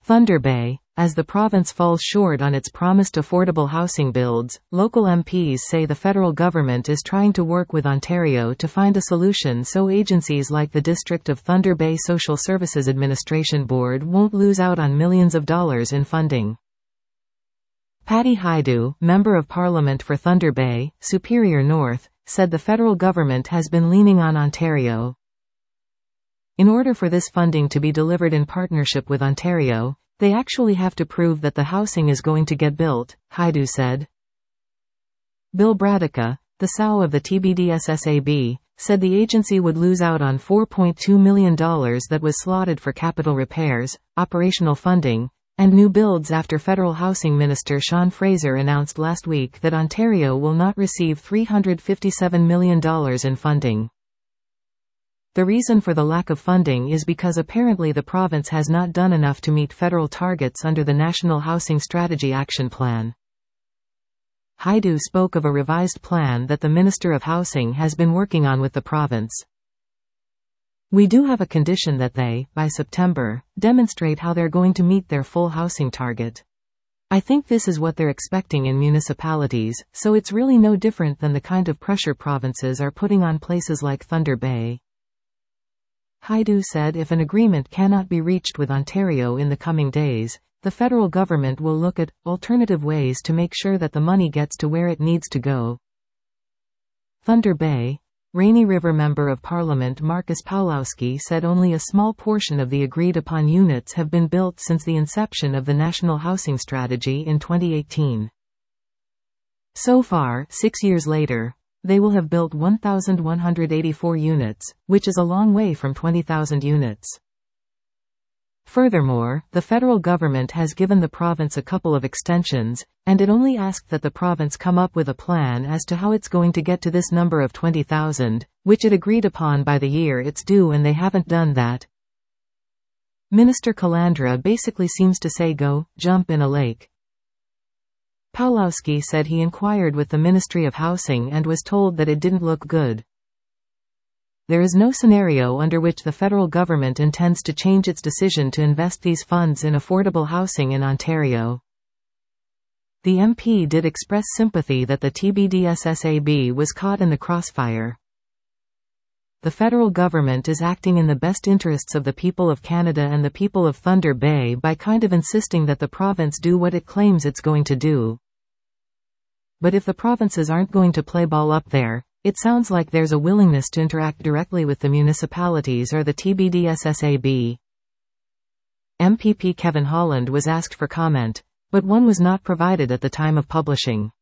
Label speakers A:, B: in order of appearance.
A: Thunder Bay. As the province falls short on its promised affordable housing builds, local MPs say the federal government is trying to work with Ontario to find a solution so agencies like the District of Thunder Bay Social Services Administration Board won't lose out on millions of dollars in funding. Patty Hajdu, Member of Parliament for Thunder Bay, Superior North, said the federal government has been leaning on Ontario. In order for this funding to be delivered in partnership with Ontario, they actually have to prove that the housing is going to get built, Hajdu said. Bill Bradica, the SOW of the TBDSSAB, said the agency would lose out on $4.2 million that was slotted for capital repairs, operational funding, and new builds after Federal Housing Minister Sean Fraser announced last week that Ontario will not receive $357 million in funding. The reason for the lack of funding is because apparently the province has not done enough to meet federal targets under the National Housing Strategy Action Plan. Hajdu spoke of a revised plan that the Minister of Housing has been working on with the province. We do have a condition that they, by September, demonstrate how they're going to meet their full housing target. I think this is what they're expecting in municipalities, so it's really no different than the kind of pressure provinces are putting on places like Thunder Bay. Hajdu said if an agreement cannot be reached with Ontario in the coming days, the federal government will look at alternative ways to make sure that the money gets to where it needs to go. Thunder Bay. Rainy River Member of Parliament Marcus Pawlowski said only a small portion of the agreed-upon units have been built since the inception of the National Housing Strategy in 2018. So far, 6 years later, they will have built 1,184 units, which is a long way from 20,000 units. Furthermore, the federal government has given the province a couple of extensions, and it only asked that the province come up with a plan as to how it's going to get to this number of 20,000, which it agreed upon by the year it's due, and they haven't done that. Minister Calandra basically seems to say go, jump in a lake. Pawlowski said he inquired with the Ministry of Housing and was told that it didn't look good. There is no scenario under which the federal government intends to change its decision to invest these funds in affordable housing in Ontario. The MP did express sympathy that the TBDSSAB was caught in the crossfire. The federal government is acting in the best interests of the people of Canada and the people of Thunder Bay by kind of insisting that the province do what it claims it's going to do. But if the provinces aren't going to play ball up there, it sounds like there's a willingness to interact directly with the municipalities or the TBDSSAB. MPP Kevin Holland was asked for comment, but one was not provided at the time of publishing.